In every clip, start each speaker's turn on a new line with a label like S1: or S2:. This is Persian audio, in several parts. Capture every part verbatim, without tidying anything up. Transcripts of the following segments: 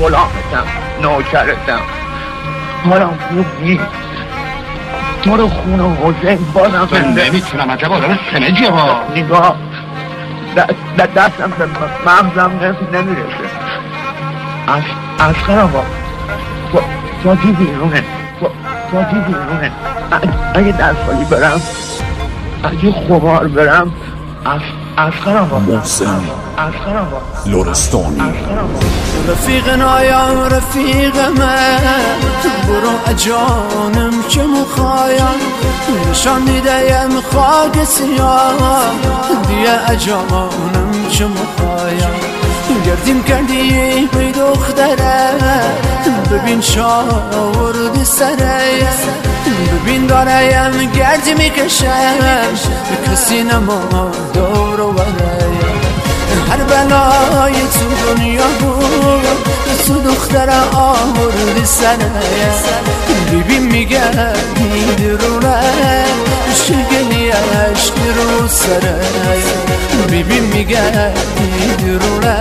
S1: غلامتم، نوکرتم، حالم خوب نیست. تو رو خونه حسین بازم
S2: من نمیتونم عجبا داره خنجیه با
S1: نگاه دستم به مغزم نمیرسه. عسکر آقا فاتی بیرونه، فاتی بیرونه. اگه دستخالی برم، اگه خمار برم، عسکر آقا
S3: محسن لرستانی.
S4: رفیق نایم رفیق من، برو اجانم که مخایم نشان دیدیم خاک سیاه، دیگه اجانم که مخایم گردیم کردی بی دختره، ببین شاوردی سره، ببین داریم گردی میکشم کسی نما دور و برایم. هر بلای تو دنیا بود تو دختره آوردی سره، ببین میگردی درونه شگلی عشق رو سره، ببین میگردی درونه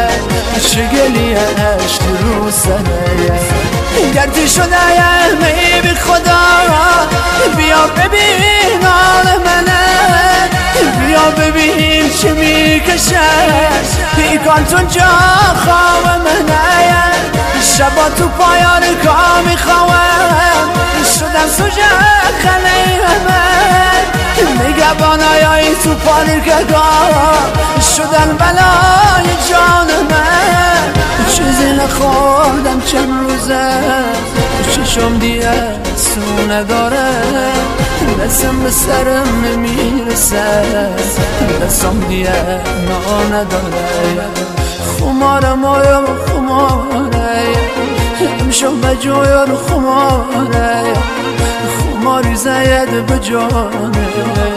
S4: شگلی عشق رو سره. گردی شده می بی خدا بیا ببین حال منه، بیا ببین چه میکشه پیکان تو جا خواب منه. شبا تو پایان کا میخواهم شدم سوژه خنه من، نگهبانای تو پارکگاه شدن بلای جان من. چیزی نخوردم چند روزه چشم دیگه سو نداره، دستم به سرم نمیرسه دستم دیگه نا نداره. خمارم آیا خماره امشب بجایا رو خماره، خماری زید بجانه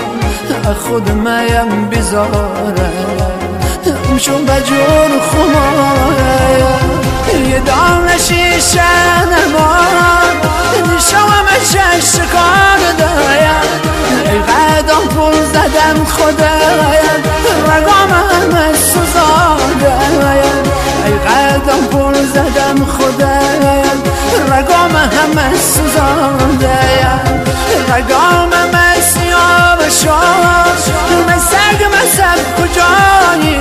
S4: خود میم بزاره. امشب بجا رو خماره یه دام نشیشه نمان نشوام چشت کار دایم، ای قدم پول زدم خدایم رگام همه سوزاندایم، ای قدم پول زدم خدایم رگام همه سوزاندایم، رگام همه سیاه شد من سگ مصب کجایی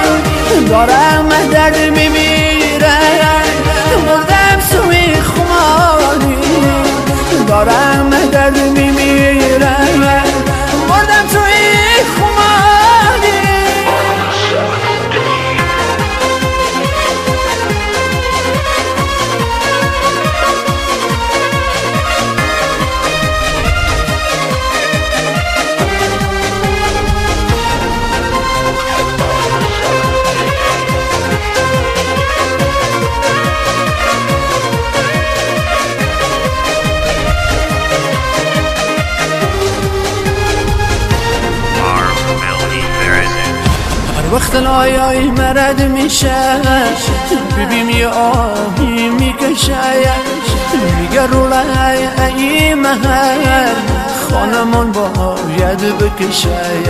S4: دارم درد میمیره مردم سوی خماری، دارم درد میمیره مردم توی خماری. وقت لایای مرد میشه ببین یه آهی میکشه، میگه رو لای ای محل خانمان باید بکشه.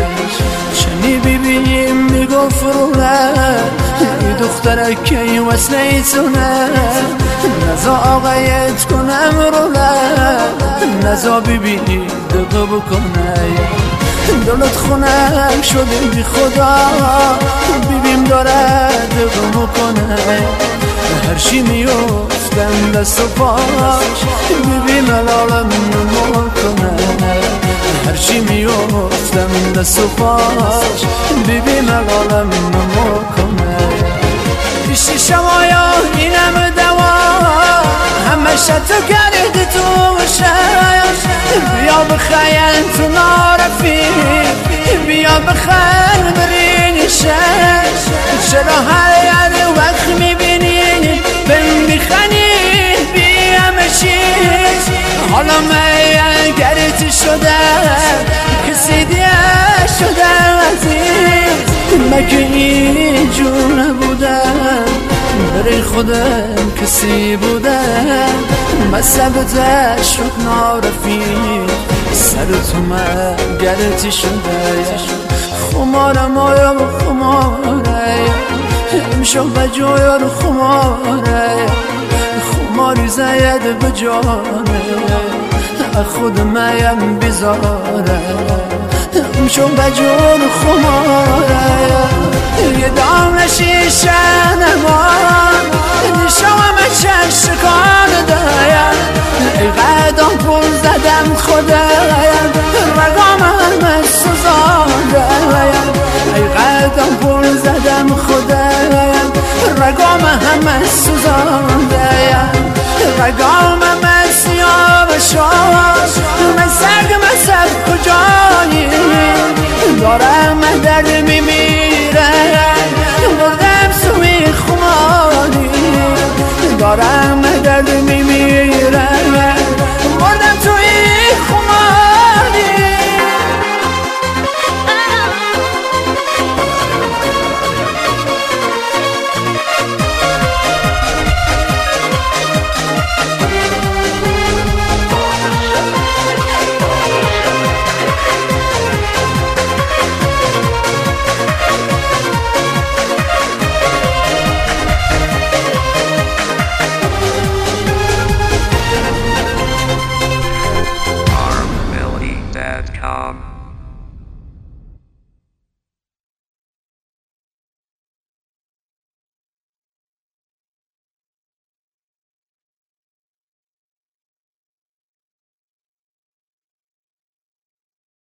S4: چنی ببینیم میگفت رو لای دختره که وصله تونه، نزا آقایت کنم رو لای نزا ببینی دقه بکنه. دلت خونک شده بی خدا ببین داره دقه میکنه، هر چی میفتم دست و پاش ببین الالم نمو کنه، هر چی میفتم دست و پاش ببین الالم نمو کنه. پیشی شمایا اینم دوا همه شتو کرده تو شاید، بیا بخیل تو نارفی بیا بخیل برین شش، چرا هر یه وقت میبینی بهم میخنی بیا مشیش. حالا من گرت شده کسی دیگه شده عزیز، مگه اینجور نبودم برای خودم کسی بودم مصبتش شد نارفیق سر تو من گرتی شده. خمارم آیا خماره شو بجور خماره خماری زید بجانه خود مایم بزاره شو بجور خماره یه دام شیشه نمان نشوام چشکان دایم ای قدم پول زدم خدایم رگام همه سوزانده ای قدم پول زدم خدایم رگام همه سوزانده رگام همه سیاه شد من سگ مسد کجایی دارم درد میمی